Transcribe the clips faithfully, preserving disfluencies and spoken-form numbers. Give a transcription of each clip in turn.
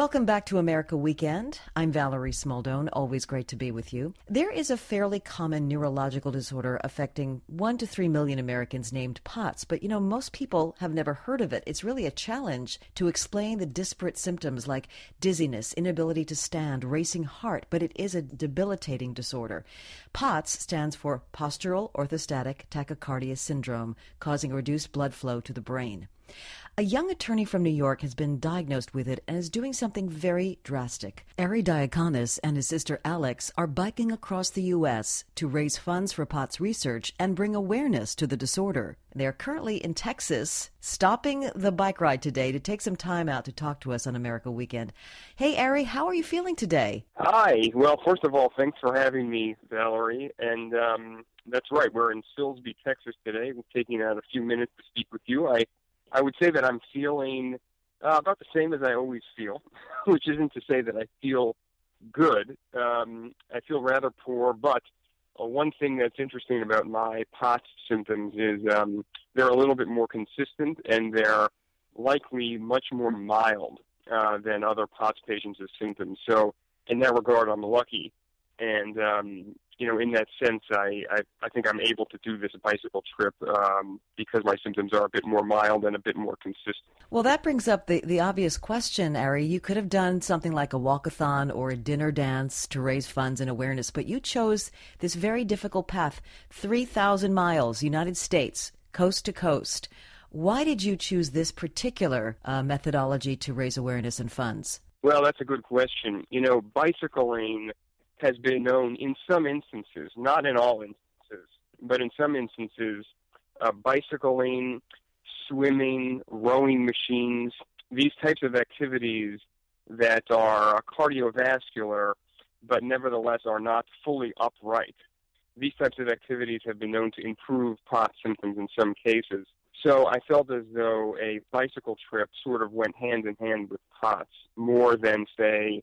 Welcome back to America Weekend. I'm Valerie Smoldone. Always great to be with you. There is a fairly common neurological disorder affecting one to three million Americans named POTS, but you know, most people have never heard of it. It's really a challenge to explain the disparate symptoms like dizziness, inability to stand, racing heart, but it is a debilitating disorder. POTS stands for Postural Orthostatic Tachycardia Syndrome, causing reduced blood flow to the brain. A young attorney from New York has been diagnosed with it and is doing something very drastic. Ari Diakonis and his sister Alex are biking across the U S to raise funds for POTS research and bring awareness to the disorder. They are currently in Texas, stopping the bike ride today to take some time out to talk to us on America Weekend. Hey, Ari, how are you feeling today? Hi. Well, first of all, thanks for having me, Valerie. And um, that's right. We're in Silsbee, Texas today. We're taking out a few minutes to speak with you. I I would say that I'm feeling uh, about the same as I always feel, which isn't to say that I feel good. Um, I feel rather poor, but uh, one thing that's interesting about my POTS symptoms is um, they're a little bit more consistent, and they're likely much more mild uh, than other POTS patients' symptoms. So in that regard, I'm lucky. And, um, you know, in that sense, I, I, I think I'm able to do this bicycle trip um, because my symptoms are a bit more mild and a bit more consistent. Well, that brings up the, the obvious question, Ari. You could have done something like a walkathon or a dinner dance to raise funds and awareness, but you chose this very difficult path, three thousand miles, United States, coast to coast. Why did you choose this particular uh, methodology to raise awareness and funds? Well, that's a good question. You know, bicycling has been known in some instances, not in all instances, but in some instances, uh, bicycling, swimming, rowing machines, these types of activities that are cardiovascular, but nevertheless are not fully upright. These types of activities have been known to improve POTS symptoms in some cases. So I felt as though a bicycle trip sort of went hand in hand with POTS more than, say,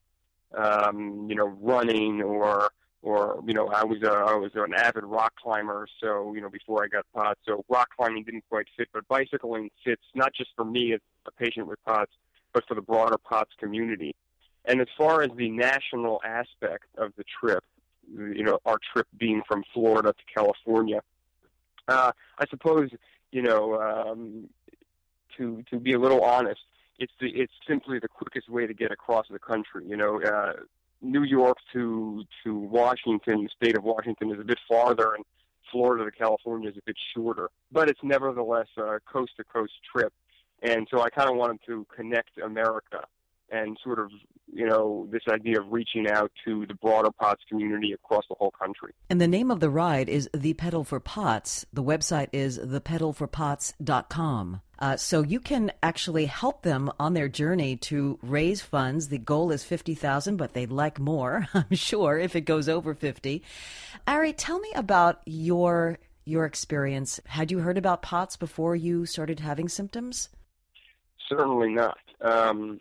Um, you know, running or, or you know, I was a, I was an avid rock climber, so, you know, before I got POTS, so rock climbing didn't quite fit, but bicycling fits not just for me as a patient with POTS, but for the broader POTS community. And as far as the national aspect of the trip, you know, our trip being from Florida to California, uh, I suppose, you know, um, to to be a little honest, It's the, it's simply the quickest way to get across the country. You know, uh, New York to to Washington, the state of Washington, is a bit farther, and Florida to California is a bit shorter. But it's nevertheless a coast-to-coast trip. And so I kind of wanted to connect America and sort of, you know, this idea of reaching out to the broader POTS community across the whole country. And the name of the ride is The Pedal for POTS. The website is the pedal for pots dot com. Uh, so you can actually help them on their journey to raise funds. The goal is fifty thousand dollars, but they'd like more, I'm sure, if it goes over fifty. Ari, tell me about your your experience. Had you heard about POTS before you started having symptoms? Certainly not. Um,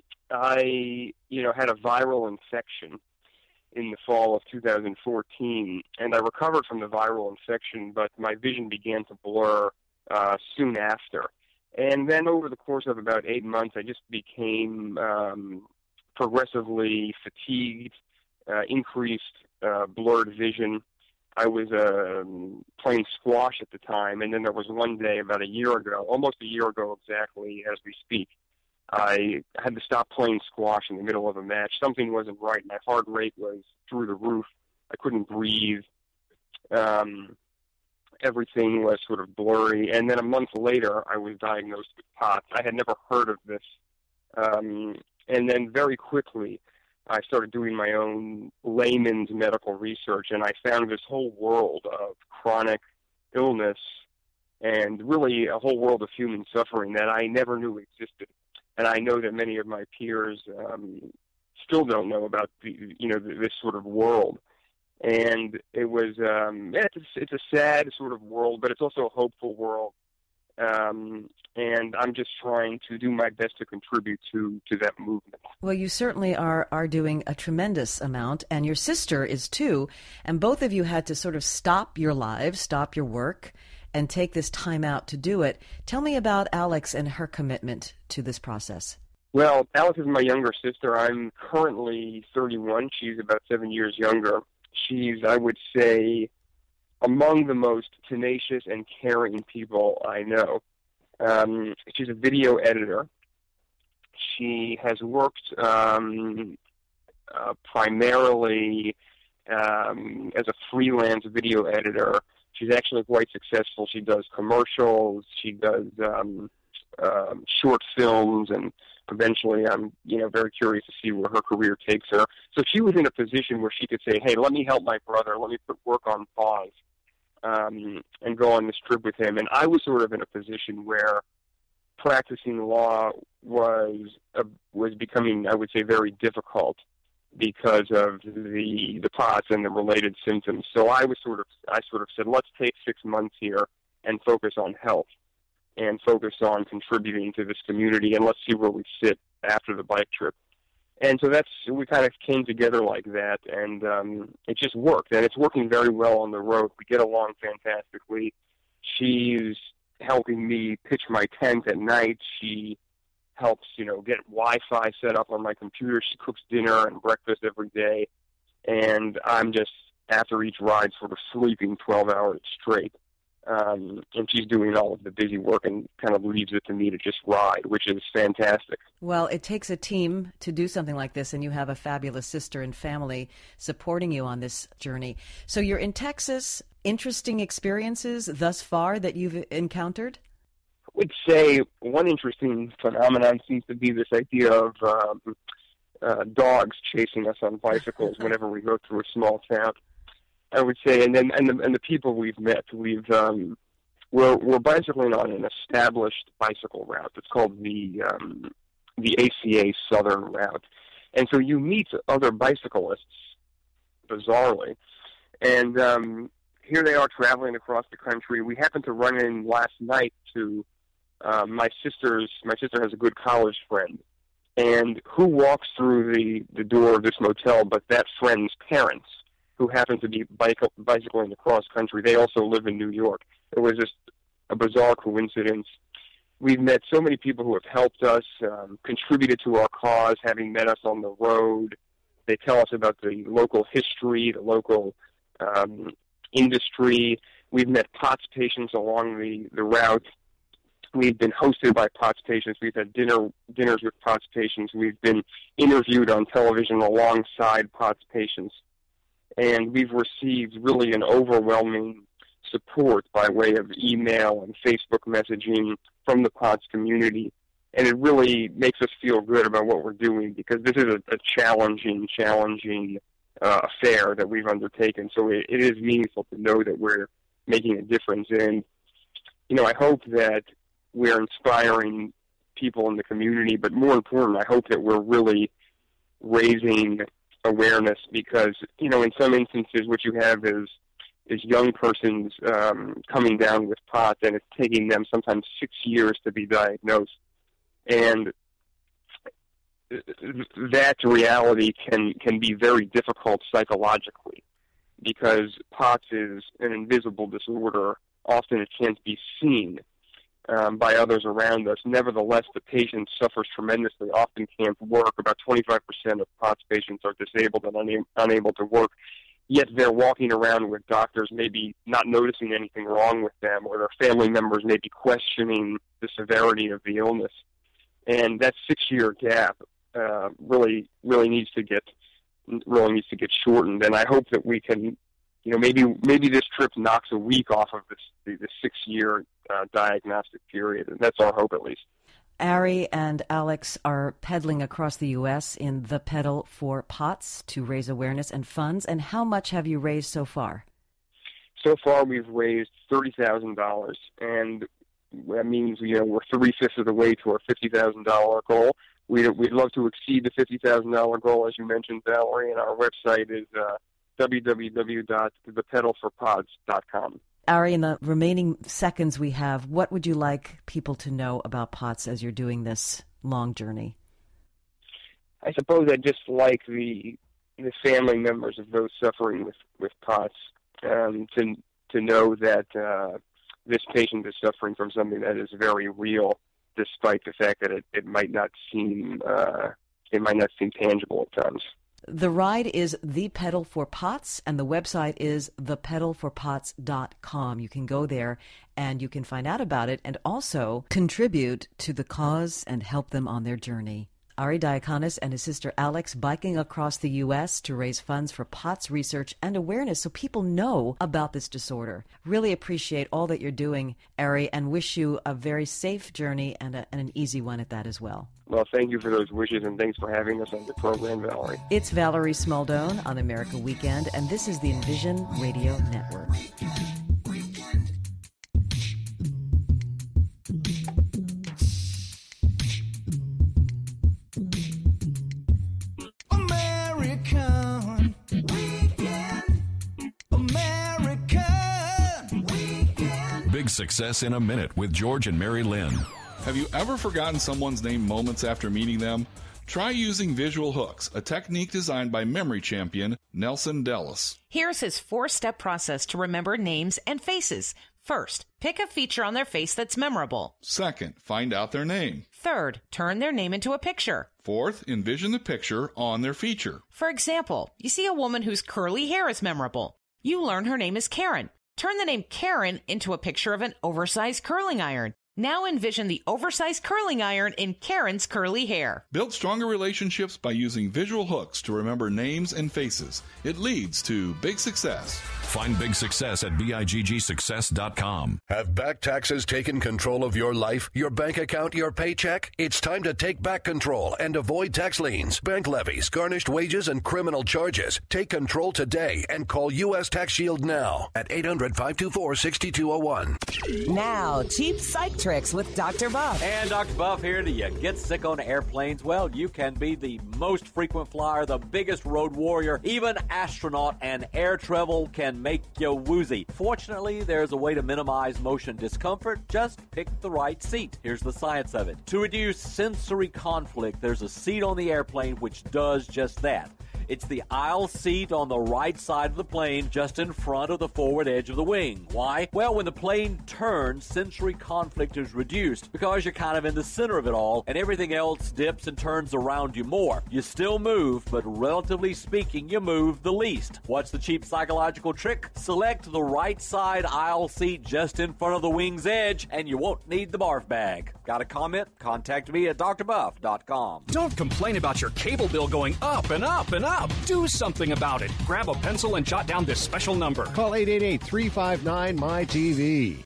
I, you know, had a viral infection in the fall of two thousand fourteen, and I recovered from the viral infection, but my vision began to blur uh, soon after. And then over the course of about eight months, I just became um, progressively fatigued, uh, increased uh, blurred vision. I was uh, playing squash at the time, and then there was one day about a year ago, almost a year ago exactly as we speak, I had to stop playing squash in the middle of a match. Something wasn't right. My heart rate was through the roof. I couldn't breathe. Um, everything was sort of blurry. And then a month later, I was diagnosed with POTS. I had never heard of this. Um, and then very quickly, I started doing my own layman's medical research, and I found this whole world of chronic illness and really a whole world of human suffering that I never knew existed. And I know that many of my peers um, still don't know about the, you know, this sort of world. And it was, um, yeah, it's, a, it's a sad sort of world, but it's also a hopeful world. Um, and I'm just trying to do my best to contribute to, to that movement. Well, you certainly are, are doing a tremendous amount, and your sister is too, and both of you had to sort of stop your lives, stop your work, and take this time out to do it. Tell me about Alex and her commitment to this process. Well, Alex is my younger sister. I'm currently thirty-one. She's about seven years younger. She's, I would say, among the most tenacious and caring people I know. Um, she's a video editor. She has worked um, uh, primarily um, as a freelance video editor. She's actually quite successful. She does commercials. She does um, um, short films, and eventually I'm, you know, very curious to see where her career takes her. So she was in a position where she could say, hey, let me help my brother. Let me put work on pause um, and go on this trip with him. And I was sort of in a position where practicing law was uh, was becoming, I would say, very difficult because of the the POTS and the related symptoms. So I was sort of I sort of said, let's take six months here and focus on health and focus on contributing to this community, and let's see where we sit after the bike trip. And so that's we kind of came together like that, and um, it just worked, and it's working very well on the road. We get along fantastically. She's helping me pitch my tent at night. She helps, you know, get Wi-Fi set up on my computer. She cooks dinner and breakfast every day. And I'm just, after each ride, sort of sleeping twelve hours straight. Um, and she's doing all of the busy work and kind of leaves it to me to just ride, which is fantastic. Well, it takes a team to do something like this, and you have a fabulous sister and family supporting you on this journey. So you're in Texas. Interesting experiences thus far that you've encountered? I would say one interesting phenomenon seems to be this idea of um, uh, dogs chasing us on bicycles whenever we go through a small town. I would say, and then and the, and the people we've met, we've um, we're we're bicycling on an established bicycle route. It's called the um, the A C A Southern Route, and so you meet other bicyclists, bizarrely, and um, here they are traveling across the country. We happened to run in last night to uh, my sister's. My sister has a good college friend, and who walks through the the door of this motel but that friend's parents, who happen to be bike, bicycling across country. They also live in New York. It was just a bizarre coincidence. We've met so many people who have helped us, um, contributed to our cause, having met us on the road. They tell us about the local history, the local um, industry. We've met POTS patients along the, the route. We've been hosted by POTS patients. We've had dinner dinners with POTS patients. We've been interviewed on television alongside POTS patients. And we've received really an overwhelming support by way of email and Facebook messaging from the POTS community. And it really makes us feel good about what we're doing, because this is a, a challenging, challenging uh, affair that we've undertaken. So it, it is meaningful to know that we're making a difference. And, you know, I hope that we're inspiring people in the community, but more important, I hope that we're really raising awareness, because, you know, in some instances what you have is is young persons um, coming down with POTS, and it's taking them sometimes six years to be diagnosed. And that reality can, can be very difficult psychologically, because POTS is an invisible disorder. Often it can't be seen Um, by others around us. Nevertheless, the patient suffers tremendously, often can't work. About twenty-five percent of POTS patients are disabled and una- unable to work, yet they're walking around with doctors maybe not noticing anything wrong with them, or their family members may be questioning the severity of the illness. And that six-year gap uh, really, really needs to get really needs to get shortened. And I hope that we can, you know, maybe maybe this trip knocks a week off of this the, the six-year uh, diagnostic period, and that's our hope, at least. Ari and Alex are pedaling across the U S in the Pedal for POTS to raise awareness and funds. And how much have you raised so far? So far, we've raised thirty thousand dollars, and that means, you know, we're three-fifths of the way to our fifty thousand dollars goal. We'd, we'd love to exceed the fifty thousand dollars goal, as you mentioned, Valerie, and our website is uh, w w w dot the pedal for pods dot com. Ari, in the remaining seconds we have, what would you like people to know about POTS as you're doing this long journey? I suppose I'd just like the the family members of those suffering with, with POTS um, to, to know that uh, this patient is suffering from something that is very real, despite the fact that it, it might not seem uh, it might not seem tangible at times. The ride is The Pedal for Pots, and the website is the pedal for pots dot com. You can go there and you can find out about it and also contribute to the cause and help them on their journey. Ari Diaconis and his sister Alex biking across the U S to raise funds for POTS research and awareness so people know about this disorder. Really appreciate all that you're doing, Ari, and wish you a very safe journey and, a, and an easy one at that as well. Well, thank you for those wishes, and thanks for having us on the program, Valerie. It's Valerie Smaldone on America Weekend, and this is the Envision Radio Network. American Weekend. American Weekend. Big Success in a Minute with George and Mary Lynn. Have you ever forgotten someone's name moments after meeting them? Try using visual hooks, a technique designed by memory champion Nelson Dellis. Here's his four-step process to remember names and faces. First, pick a feature on their face that's memorable. Second, find out their name. Third, turn their name into a picture. Fourth, envision the picture on their feature. For example, you see a woman whose curly hair is memorable. You learn her name is Karen. Turn the name Karen into a picture of an oversized curling iron. Now envision the oversized curling iron in Karen's curly hair. Build stronger relationships by using visual hooks to remember names and faces. It leads to big success. Find big success at big success dot com. Have back taxes taken control of your life, your bank account, your paycheck? It's time to take back control and avoid tax liens, bank levies, garnished wages, and criminal charges. Take control today and call U S Tax Shield now at eight hundred, five two four, six two zero one. Now, cheap psych tricks with Doctor Buff. And Doctor Buff here. Do you get sick on airplanes? Well, you can be the most frequent flyer, the biggest road warrior, even astronaut, and air travel can make you woozy. Fortunately, there's a way to minimize motion discomfort. Just pick the right seat. Here's the science of it. To reduce sensory conflict, there's a seat on the airplane which does just that. It's the aisle seat on the right side of the plane, just in front of the forward edge of the wing. Why? Well, when the plane turns, sensory conflict is reduced because you're kind of in the center of it all, and everything else dips and turns around you more. You still move, but relatively speaking, you move the least. What's the cheap psychological trick? Select the right side aisle seat just in front of the wing's edge, and you won't need the barf bag. Got a comment? Contact me at d r buff dot com. Don't complain about your cable bill going up and up and up. Do something about it. Grab a pencil and jot down this special number. Call eight eight eight, three five nine, M Y T V.